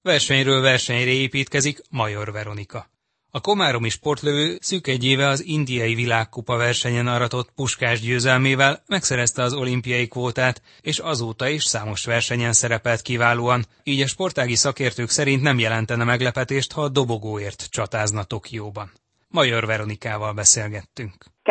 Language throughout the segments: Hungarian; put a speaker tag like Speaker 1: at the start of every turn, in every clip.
Speaker 1: Versenyről versenyre építkezik Major Veronika. A komáromi sportlövő szűk egy éve az indiai világkupa versenyen aratott Puskás győzelmével megszerezte az olimpiai kvótát, és azóta is számos versenyen szerepelt kiválóan, így a sportági szakértők szerint nem jelentene meglepetést, ha a dobogóért csatázna Tokióban. Major Veronikával beszélgettünk.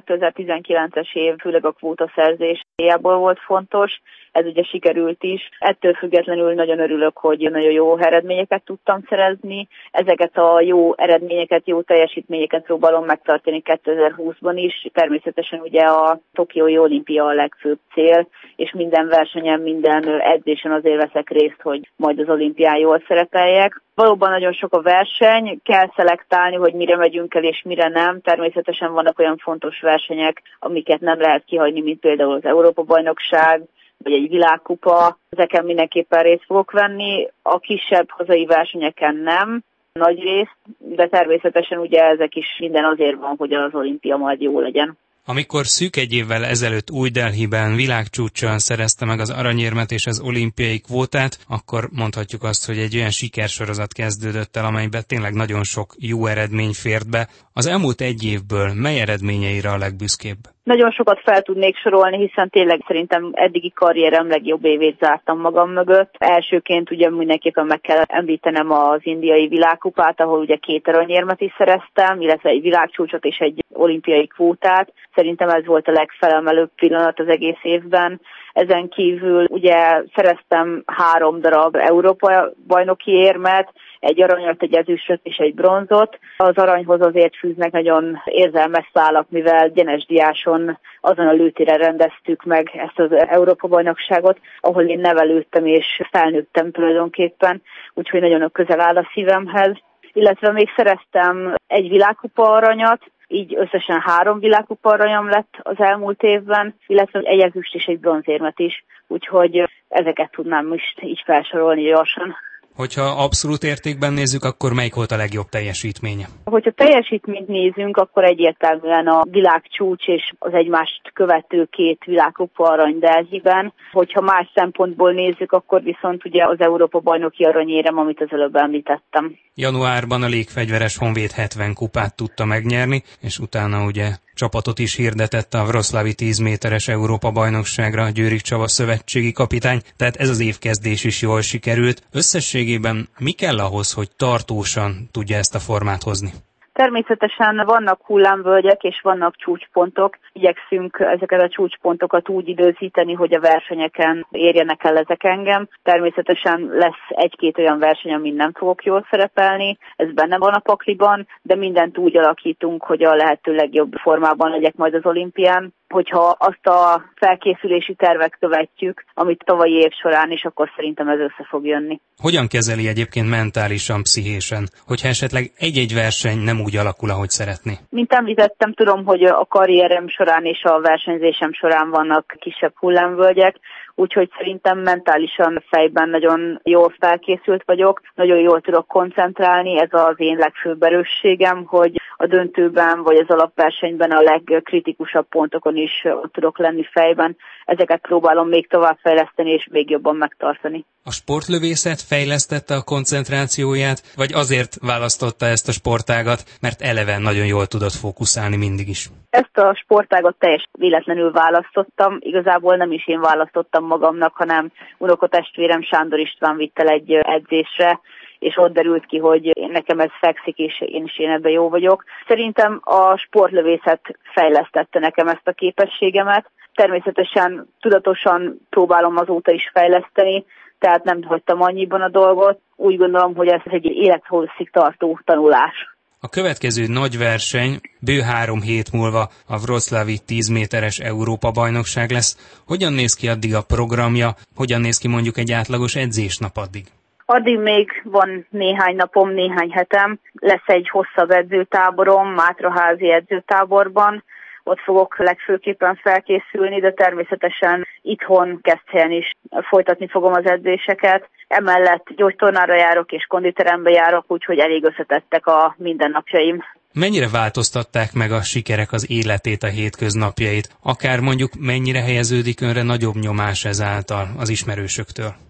Speaker 2: 2019-es év főleg a kvótaszerzés céljából volt fontos, ez ugye sikerült is. Ettől függetlenül nagyon örülök, hogy nagyon jó eredményeket tudtam szerezni. Ezeket a jó eredményeket, jó teljesítményeket próbálom megtartani 2020-ban is. Természetesen ugye a Tokiói olimpia a legfőbb cél, és minden versenyen, minden edzésen azért veszek részt, hogy majd az olimpián jól szerepeljek. Valóban nagyon sok a verseny, kell szelektálni, hogy mire megyünk el és mire nem. Természetesen vannak olyan fontos versenyek, amiket nem lehet kihagyni, mint például az Európa-bajnokság, vagy egy világkupa. Ezeken mindenképpen részt fogok venni, a kisebb hazai versenyeken nem, nagy részt, de természetesen ugye ezek is minden azért van, hogy az olimpia majd jó legyen.
Speaker 1: Amikor szűk egy évvel ezelőtt Új-Delhiben világcsúccsal szerezte meg az aranyérmet és az olimpiai kvótát, akkor mondhatjuk azt, hogy egy olyan sikersorozat kezdődött el, amelyben tényleg nagyon sok jó eredmény fért be. Az elmúlt egy évből mely eredményeire a legbüszkébb?
Speaker 2: Nagyon sokat fel tudnék sorolni, hiszen tényleg szerintem eddigi karrierem legjobb évét zártam magam mögött. Elsőként ugye mindenképpen meg kell említenem az indiai világkupát, ahol ugye 2 aranyérmet is szereztem, illetve egy világcsúcsot és egy olimpiai kvótát. Szerintem ez volt a legfelemelőbb pillanat az egész évben. Ezen kívül ugye szereztem 3 darab Európa-bajnoki érmet, egy aranyat, egy ezüstöt és egy bronzot. Az aranyhoz azért fűznek nagyon érzelmes szálak, mivel Gyenes Diáson azon a lőtéren rendeztük meg ezt az Európa-bajnokságot, ahol én nevelődtem és felnőttem tulajdonképpen, úgyhogy nagyon közel áll a szívemhez. Illetve még szereztem egy világkupa aranyat, így összesen 3 világkupa aranyam lett az elmúlt évben, illetve egy ezüst és egy bronzérmet is, úgyhogy ezeket tudnám most így felsorolni gyorsan.
Speaker 1: Hogyha abszolút értékben nézzük, akkor melyik volt a legjobb teljesítménye?
Speaker 2: Hogyha teljesítményt nézünk, akkor egyértelműen a világcsúcs és az egymást követő 2 világkupa arany Delhiben. Hogyha más szempontból nézzük, akkor viszont ugye az Európa-bajnoki aranyérem, amit az előbb említettem.
Speaker 1: Januárban a légfegyveres Honvéd 70 kupát tudta megnyerni, és utána ugye csapatot is hirdetett a Wroclawi 10 méteres Európa-bajnokságra Győrik Csaba szövetségi kapitány, tehát ez az évkezdés is jól sikerült. Összességében mi kell ahhoz, hogy tartósan tudja ezt a formát hozni?
Speaker 2: Természetesen vannak hullámvölgyek és vannak csúcspontok. Igyekszünk ezeket a csúcspontokat úgy időzíteni, hogy a versenyeken érjenek el ezek engem. Természetesen lesz 1-2 olyan verseny, amin nem fogok jól szerepelni, ez benne van a pakliban, de mindent úgy alakítunk, hogy a lehető legjobb formában legyek majd az olimpián. Hogyha azt a felkészülési tervet követjük, amit tavalyi év során is, akkor szerintem ez össze fog jönni.
Speaker 1: Hogyan kezeli egyébként mentálisan, pszichésen, hogyha esetleg egy-egy verseny nem úgy alakul, ahogy szeretné?
Speaker 2: Mint említettem, tudom, hogy a karrierem során és a versenyzésem során vannak kisebb hullámvölgyek, úgyhogy szerintem mentálisan fejben nagyon jól felkészült vagyok, nagyon jól tudok koncentrálni, ez az én legfőbb erősségem, hogy a döntőben vagy az alapversenyben a legkritikusabb pontokon is ott tudok lenni fejben. Ezeket próbálom még továbbfejleszteni és még jobban megtartani.
Speaker 1: A sportlövészet fejlesztette a koncentrációját, vagy azért választotta ezt a sportágat, mert eleve nagyon jól tudott fókuszálni mindig is?
Speaker 2: Ezt a sportágat teljesen véletlenül választottam. Igazából nem is én választottam magamnak, hanem unokatestvérem Sándor István vitt el egy edzésre, és ott derült ki, hogy nekem ez fekszik, és én ebben jó vagyok. Szerintem a sportlövészet fejlesztette nekem ezt a képességemet. Természetesen tudatosan próbálom azóta is fejleszteni, tehát nem hagytam annyiban a dolgot. Úgy gondolom, hogy ez egy élethosszig tartó tanulás.
Speaker 1: A következő nagy verseny bő 3 hét múlva a Wroclawi 10 méteres Európa-bajnokság lesz. Hogyan néz ki addig a programja? Hogyan néz ki mondjuk egy átlagos edzésnap addig?
Speaker 2: Addig még van néhány napom, néhány hetem. Lesz egy hosszabb edzőtáborom, Mátraházi edzőtáborban. Ott fogok legfőképpen felkészülni, de természetesen itthon Keszthelyen is folytatni fogom az edzéseket. Emellett gyógytornára járok és konditerembe járok, úgyhogy elég összetettek a mindennapjaim.
Speaker 1: Mennyire változtatták meg a sikerek az életét, a hétköznapjait? Akár mondjuk mennyire helyeződik önre nagyobb nyomás ezáltal az ismerősöktől?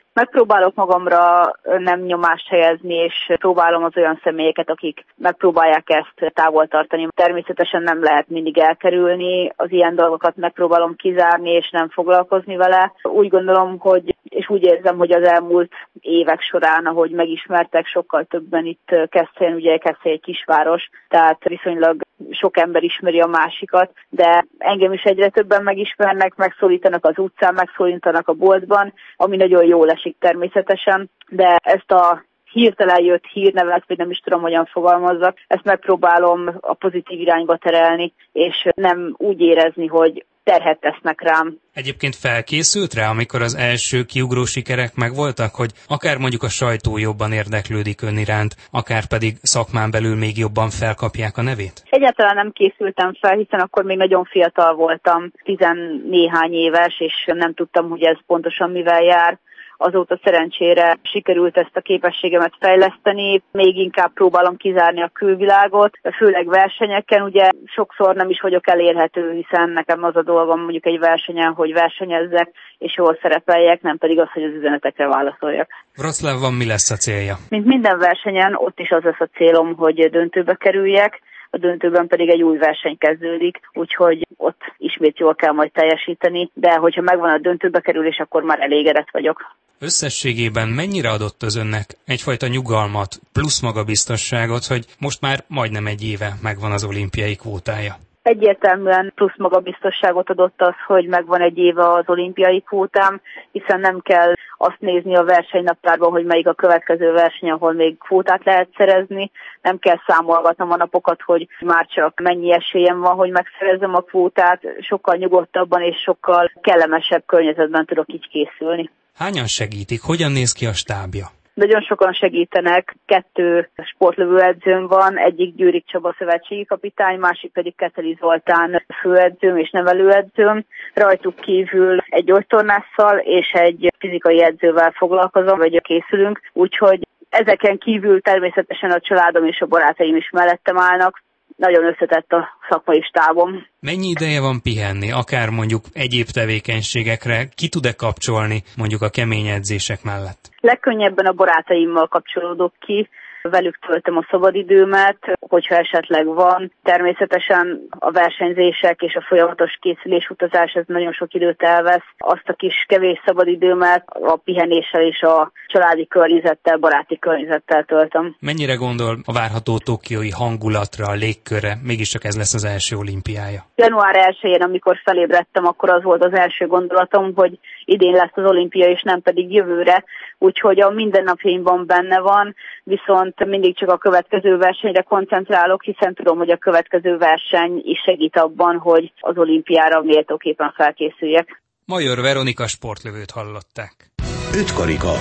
Speaker 2: Megpróbálok magamra nem nyomást helyezni, és próbálom az olyan személyeket, akik megpróbálják ezt távol tartani. Természetesen nem lehet mindig elkerülni, az ilyen dolgokat megpróbálom kizárni, és nem foglalkozni vele. Úgy gondolom, és úgy érzem, hogy az elmúlt évek során, ahogy megismertek, sokkal többen itt Keszthelyen, ugye Keszthely egy kisváros, tehát viszonylag sok ember ismeri a másikat, de engem is egyre többen megismernek, megszólítanak az utcán, megszólítanak a boltban, ami nagyon jól esik természetesen, de ezt a hirtelen jött hírnevet, vagy nem is tudom, hogyan fogalmazzak, ezt megpróbálom a pozitív irányba terelni, és nem úgy érezni, hogy terhet tesznek rám.
Speaker 1: Egyébként felkészült rá, amikor az első kiugró sikerek megvoltak, hogy akár mondjuk a sajtó jobban érdeklődik ön iránt, akár pedig szakmán belül még jobban felkapják a nevét?
Speaker 2: Egyáltalán nem készültem fel, hiszen akkor még nagyon fiatal voltam, 10-néhány éves, és nem tudtam, hogy ez pontosan mivel jár. Azóta szerencsére sikerült ezt a képességemet fejleszteni, még inkább próbálom kizárni a külvilágot, főleg versenyeken, ugye sokszor nem is vagyok elérhető, hiszen nekem az a dolgom mondjuk egy versenyen, hogy versenyezzek, és jól szerepeljek, nem pedig az, hogy az üzenetekre válaszoljak.
Speaker 1: Wroclawban mi lesz a célja?
Speaker 2: Mint minden versenyen, ott is az lesz a célom, hogy döntőbe kerüljek, a döntőben pedig egy új verseny kezdődik, úgyhogy ott ismét jól kell majd teljesíteni, de hogyha megvan a döntőbe kerülés, akkor már elégedett vagyok.
Speaker 1: Összességében mennyire adott az önnek egyfajta nyugalmat, plusz magabiztosságot, hogy most már majdnem egy éve megvan az olimpiai kvótája?
Speaker 2: Egyértelműen plusz magabiztosságot adott az, hogy megvan egy éve az olimpiai kvótám, hiszen nem kell azt nézni a versenynaptárban, hogy melyik a következő verseny, ahol még kvótát lehet szerezni. Nem kell számolgatnom a napokat, hogy már csak mennyi esélyem van, hogy megszerezzem a kvótát. Sokkal nyugodtabban és sokkal kellemesebb környezetben tudok így készülni.
Speaker 1: Hányan segítik? Hogyan néz ki a stábja?
Speaker 2: Nagyon sokan segítenek, 2 sportlövőedzőm van, egyik Győrik Csaba szövetségi kapitány, másik pedig Keteli Zoltán főedzőm és nevelőedzőm. Rajtuk kívül egy gyógytornásszal és egy fizikai edzővel foglalkozom, vagy készülünk, úgyhogy ezeken kívül természetesen a családom és a barátaim is mellettem állnak. Nagyon összetett a szakmai stábom.
Speaker 1: Mennyi ideje van pihenni, akár mondjuk egyéb tevékenységekre, ki tud-e kapcsolni mondjuk a kemény edzések mellett?
Speaker 2: Legkönnyebben a barátaimmal kapcsolódok ki, velük töltöm a szabadidőmet, hogyha esetleg van. Természetesen a versenyzések és a folyamatos készülés-utazás, ez nagyon sok időt elvesz. Azt a kis kevés szabadidőmet a pihenéssel és a családi környezettel, baráti környezettel töltöm.
Speaker 1: Mennyire gondol a várható tokiói hangulatra, a légkörre? Mégiscsak ez lesz az első olimpiája.
Speaker 2: Január 1-én, amikor felébredtem, akkor az volt az első gondolatom, hogy idén lesz az olimpia, és nem pedig jövőre. Úgyhogy a mindennapjaimban benne van, viszont mindig csak a következő versenyre koncentrálok, hiszen tudom, hogy a következő verseny is segít abban, hogy az olimpiára méltóképpen felkészüljek.
Speaker 1: Major Veronika sportlövőt hallották.
Speaker 3: Ütkarika.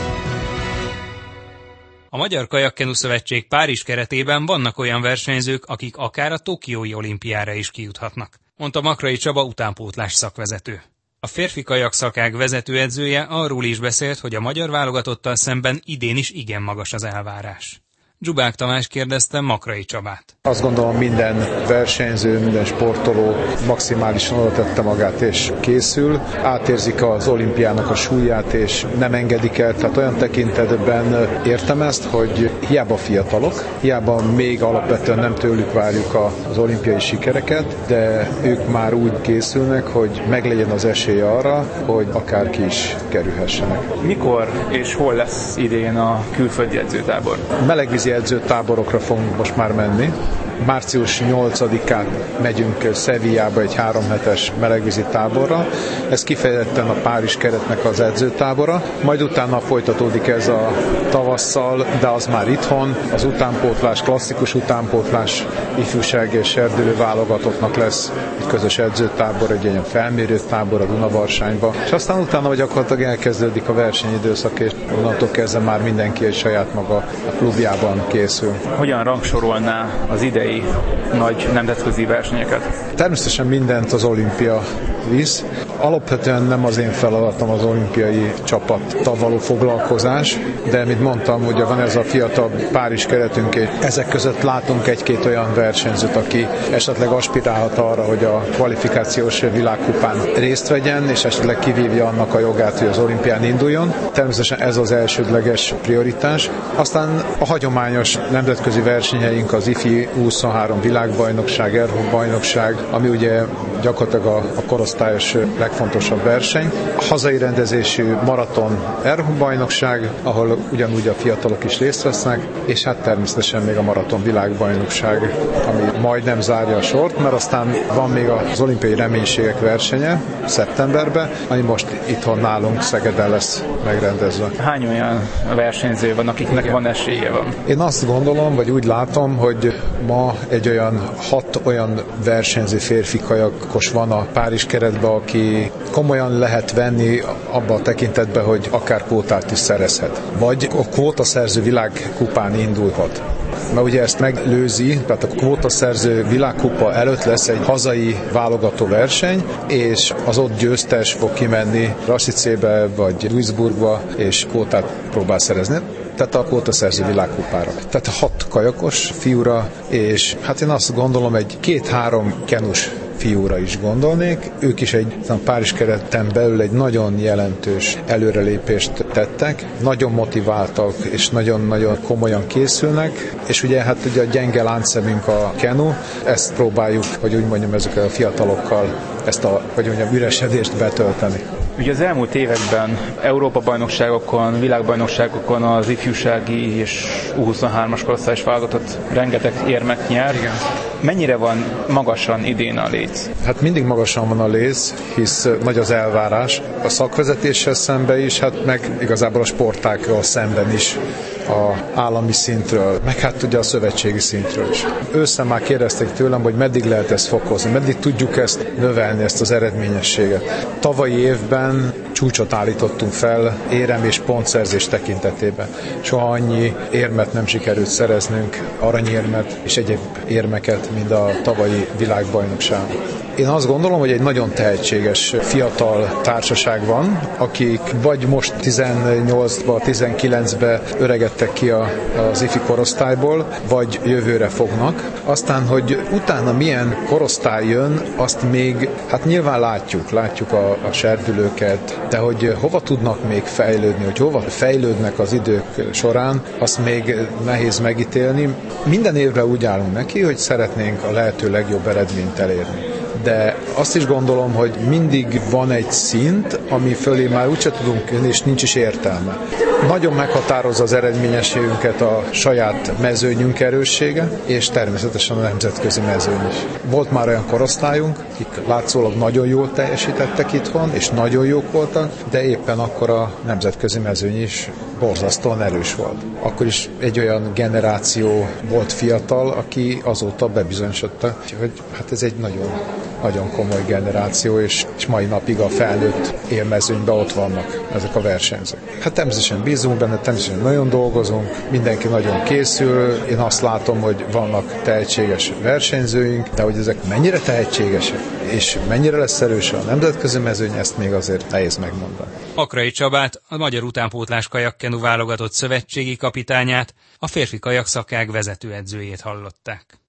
Speaker 1: A Magyar Kajakkenu Szövetség Párizs keretében vannak olyan versenyzők, akik akár a tokiói olimpiára is kijuthatnak, mondta Makrai Csaba utánpótlás szakvezető. A férfi kajakszakág vezetőedzője arról is beszélt, hogy a magyar válogatottal szemben idén is igen magas az elvárás. Dzsubák Tamás kérdezte Makrai Csabát.
Speaker 4: Azt gondolom, minden versenyző, minden sportoló maximálisan oda tette magát és készül. Átérzik az olimpiának a súlyát és nem engedik el. Tehát olyan tekintetben értem ezt, hogy hiába fiatalok, hiába még alapvetően nem tőlük várjuk az olimpiai sikereket, de ők már úgy készülnek, hogy meglegyen az esély arra, hogy akárki is kerülhessenek.
Speaker 5: Mikor és hol lesz idén a külföldi edzőtábor?
Speaker 4: Melegvízi edzőtáborokra fogunk most már menni. Március 8-án megyünk Sevillába egy 3 hetes melegvízi táborra. Ez kifejezetten a Párizs keretnek az edzőtábora. Majd utána folytatódik ez a tavasszal, de az már itthon. Az utánpótlás, klasszikus utánpótlás ifjúság és serdülő válogatottnak lesz egy közös edzőtábor, egy ilyen felmérőtábor a Dunabarsányba. És aztán utána gyakorlatilag elkezdődik a versenyidőszak, és onnantól kezdve már mindenki egy saját maga a klubjában készül.
Speaker 5: Hogyan rangsorolná az idei nagy nemzetközi versenyeket?
Speaker 4: Természetesen mindent az olimpia visz. Alapvetően nem az én feladatom az olimpiai csapattal való foglalkozás, de mint mondtam, ugye van ez a fiatal Párizs keretünk, és ezek között látunk egy-két olyan versenyzőt, aki esetleg aspirálhat arra, hogy a kvalifikációs világkupán részt vegyen, és esetleg kivívja annak a jogát, hogy az olimpián induljon. Természetesen ez az elsődleges prioritás. Aztán a hagyományos nemzetközi versenyeink, az IFI 23 világbajnokság, Európa-bajnokság, ami ugye gyakorlatilag a korosztályos legfontosabb verseny. A hazai rendezésű maraton Európa-bajnokság, ahol ugyanúgy a fiatalok is részt vesznek, és hát természetesen még a maraton világbajnokság, ami majdnem zárja a sort, mert aztán van még az olimpiai reménységek versenye szeptemberben, ami most itthon nálunk Szegeden lesz megrendezve.
Speaker 5: Hány olyan versenyző van, akiknek van esélye van?
Speaker 4: Én azt gondolom, vagy úgy látom, hogy ma egy olyan 6 olyan versenyző férfi kajakos van a Párizs keretben, aki komolyan lehet venni abba a tekintetben, hogy akár kvótát is szerezhet. Vagy a kvótaszerző világkupán indulhat. Mert ugye ezt meglőzi, tehát a kvótaszerző világkupa előtt lesz egy hazai válogató verseny, és az ott győztes fog kimenni Rassicébe vagy Duisburgba, és kvótát próbál szerezni. Tehát a kvótaszerző világkupára. Tehát 6 kajakos fiúra, és hát én azt gondolom, egy 2-3 kenus fiúra is gondolnék. Ők is egy Párizs kereten belül egy nagyon jelentős előrelépést tettek, nagyon motiváltak, és nagyon-nagyon komolyan készülnek, és ugye hát ugye a gyenge láncszemünk a kenu, ezt próbáljuk, hogy úgy mondjam, ezekkel a fiatalokkal ezt a, hogy mondjam, üresedést betölteni.
Speaker 5: Ugye az elmúlt években Európa-bajnokságokon, világbajnokságokon az ifjúsági és U23-as korosztályos válogatott rengeteg érmet nyer. Igen. Mennyire van magasan idén a léc?
Speaker 4: Hát mindig magasan van a léc, hisz nagy az elvárás. A szakvezetéssel szemben is, hát meg igazából a sportákkal szemben is, a állami szintről, meg hát ugye a szövetségi szintről is. Ősszel már kérdezték tőlem, hogy meddig lehet ezt fokozni, meddig tudjuk ezt növelni, ezt az eredményességet. Tavalyi évben csúcsot állítottunk fel érem és pontszerzés tekintetében. Soha annyi érmet nem sikerült szereznünk, aranyérmet és egyéb érmeket, mint a tavalyi világbajnokságon. Én azt gondolom, hogy egy nagyon tehetséges fiatal társaság van, akik vagy most 18-ba, 19-be öregedtek ki az ifi korosztályból, vagy jövőre fognak. Aztán, hogy utána milyen korosztály jön, azt még, hát nyilván látjuk a serdülőket, de hogy hova tudnak még fejlődni, hogy hova fejlődnek az idők során, azt még nehéz megítélni. Minden évre úgy állunk neki, hogy szeretnénk a lehető legjobb eredményt elérni. De azt is gondolom, hogy mindig van egy szint, ami fölé már úgyse tudunk jönni, és nincs is értelme. Nagyon meghatározza az eredményességünket a saját mezőnyünk erőssége, és természetesen a nemzetközi mezőny is. Volt már olyan korosztályunk, akik látszólag nagyon jól teljesítettek itthon, és nagyon jók voltak, de éppen akkor a nemzetközi mezőny is borzasztóan erős volt. Akkor is egy olyan generáció volt fiatal, aki azóta bebizonyosodta, hogy hát ez egy nagyon komoly generáció, és mai napig a felnőtt élmezőnyben ott vannak ezek a versenyzők. Hát természetesen bízunk benne, természetesen nagyon dolgozunk, mindenki nagyon készül, én azt látom, hogy vannak tehetséges versenyzőink, de hogy ezek mennyire tehetségesek, és mennyire lesz erős a nemzetközi mezőny, ezt még azért nehéz megmondani.
Speaker 1: Akrai Csabát, a magyar utánpótlás kajakkenu válogatott szövetségi kapitányát, a férfi kajakszakág vezetőedzőjét hallották.